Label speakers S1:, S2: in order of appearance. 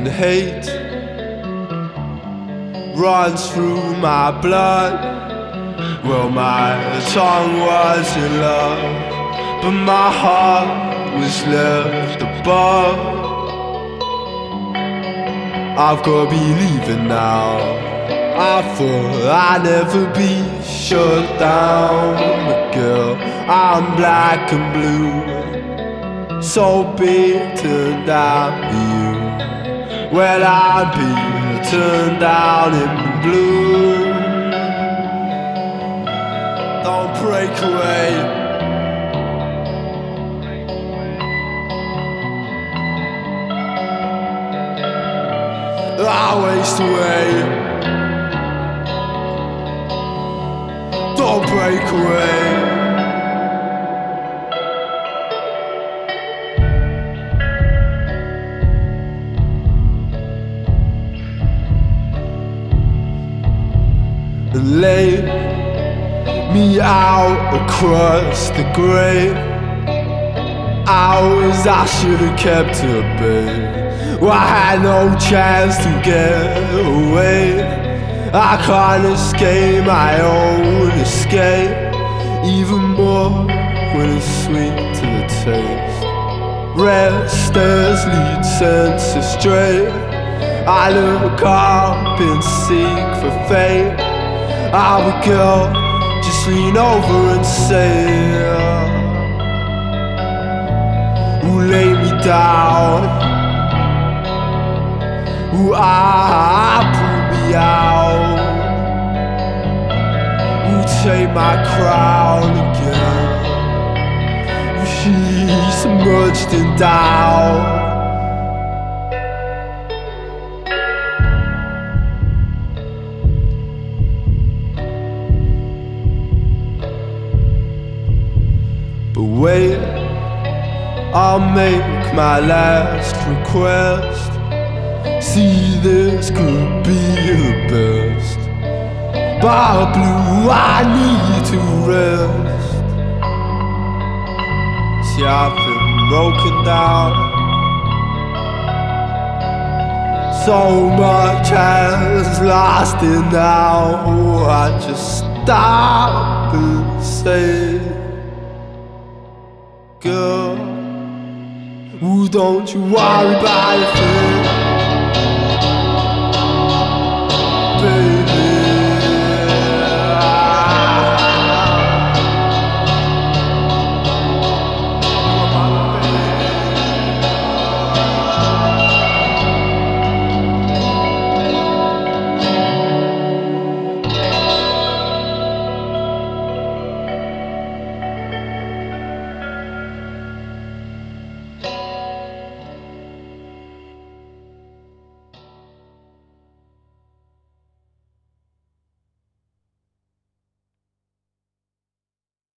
S1: and hate runs through my blood. Well, my tongue was in love, but my heart was left above. I've gotta be leaving now. I thought I'd never be shut down, but girl, I'm black and blue, so beaten down to you. Well, I'm beaten down in blue. Don't break away. I waste away. Don't break away. And lay me out across the grey hours I should have kept to bed. Well, I had no chance to get away. I can't escape my own escape, even more when it's sweet to the taste. Restless lead senses straight. I look up and seek for fate. I would go, just lean over and say, ooh, lay me down. Ooh, pull me out. Ooh, take my crown again. Ooh, she's submerged in doubt. But wait, I'll make my last request. See, this could be the best. But blue, I need to rest. See, I've been broken down. So much has lasted now. I just stop and say, girl, ooh, don't you worry about a thing, baby.